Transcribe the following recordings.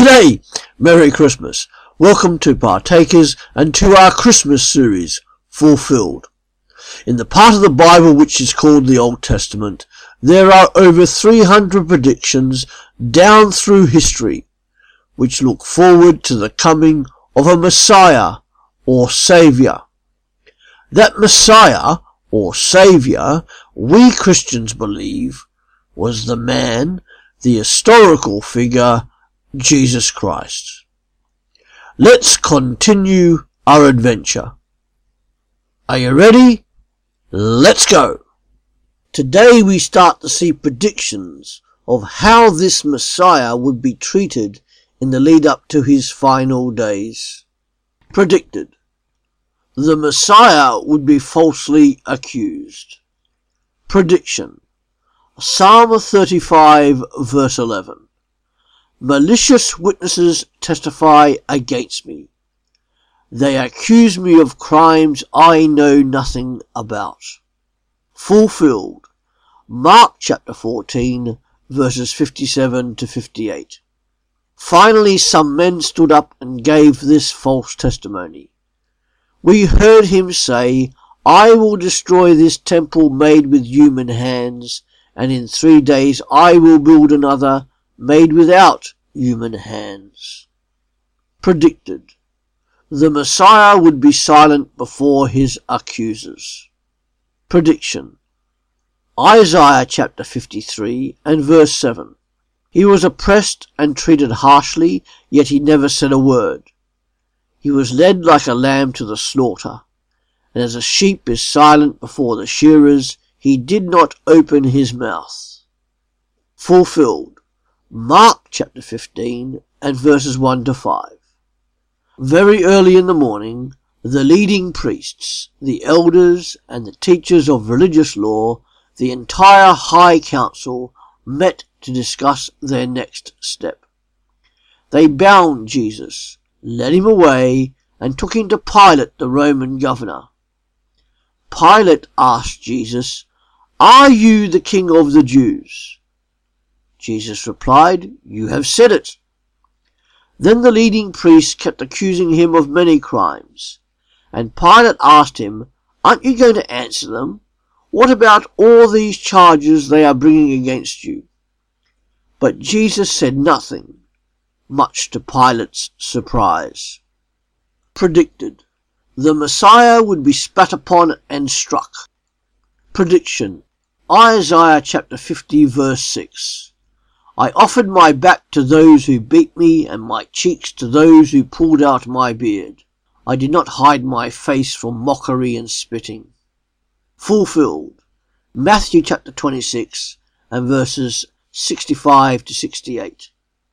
G'day! Merry Christmas. Welcome to Partakers and to our Christmas series, Fulfilled. In the part of the Bible which is called the Old Testament, there are over 300 predictions down through history, which look forward to the coming of a Messiah or Saviour. That Messiah or Saviour, we Christians believe, was the man, the historical figure, Jesus Christ. Let's continue our adventure. Are you ready? Let's go! Today we start to see predictions of how this Messiah would be treated in the lead up to his final days. Predicted. The Messiah would be falsely accused. Prediction. Psalm 35 verse 11. Malicious witnesses testify against me. They accuse me of crimes I know nothing about. Fulfilled. Mark chapter 14 verses 57 to 58. Finally some men stood up and gave this false testimony. We heard him say, I will destroy this temple made with human hands, and in 3 days I will build another made without human hands. Predicted. The Messiah would be silent before his accusers. Prediction. Isaiah chapter 53 and verse 7. He was oppressed and treated harshly, yet he never said a word. He was led like a lamb to the slaughter, and as a sheep is silent before the shearers, he did not open his mouth. Fulfilled. Mark chapter 15 and verses 1 to 5. Very early in the morning, the leading priests, the elders, and the teachers of religious law, the entire high council, met to discuss their next step. They bound Jesus, led him away, and took him to Pilate, the Roman governor. Pilate asked Jesus, Are you the king of the Jews? Jesus replied, You have said it. Then the leading priests kept accusing him of many crimes, and Pilate asked him, Aren't you going to answer them? What about all these charges they are bringing against you? But Jesus said nothing, much to Pilate's surprise. Predicted. The Messiah would be spat upon and struck. Prediction. Isaiah chapter 50 verse 6. I offered my back to those who beat me, and my cheeks to those who pulled out my beard. I did not hide my face from mockery and spitting. Fulfilled. Matthew chapter 26 and verses 65 to 68.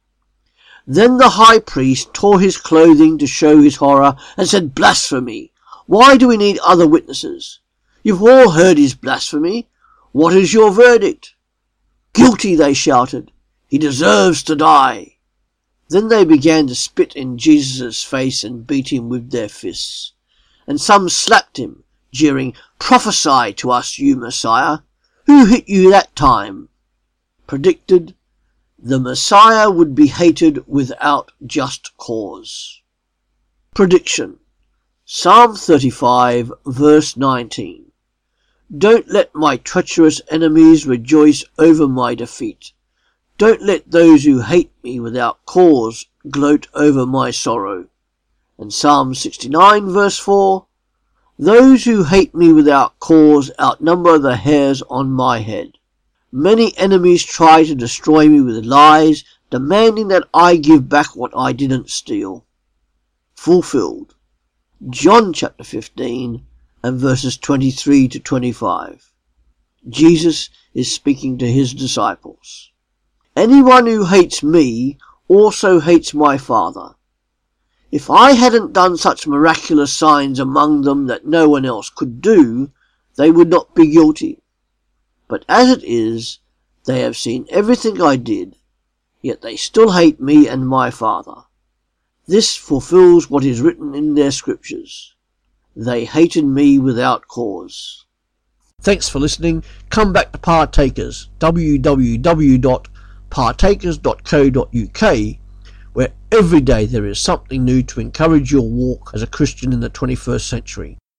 Then the high priest tore his clothing to show his horror and said, Blasphemy! Why do we need other witnesses? You've all heard his blasphemy. What is your verdict? Guilty, they shouted. He deserves to die. Then they began to spit in Jesus' face and beat him with their fists. And some slapped him, jeering, Prophesy to us, you Messiah. Who hit you that time? Predicted. The Messiah would be hated without just cause. Prediction. Psalm 35 verse 19. Don't let my treacherous enemies rejoice over my defeat. Don't let those who hate me without cause gloat over my sorrow. And Psalm 69 verse 4. Those who hate me without cause outnumber the hairs on my head. Many enemies try to destroy me with lies, demanding that I give back what I didn't steal. Fulfilled. John chapter 15 and verses 23 to 25. Jesus is speaking to his disciples. Anyone who hates me also hates my Father. If I hadn't done such miraculous signs among them that no one else could do, they would not be guilty. But as it is, they have seen everything I did, yet they still hate me and my Father. This fulfills what is written in their scriptures. They hated me without cause. Thanks for listening. Come back to Partakers, www.partakers.co.uk, where every day there is something new to encourage your walk as a Christian in the 21st century.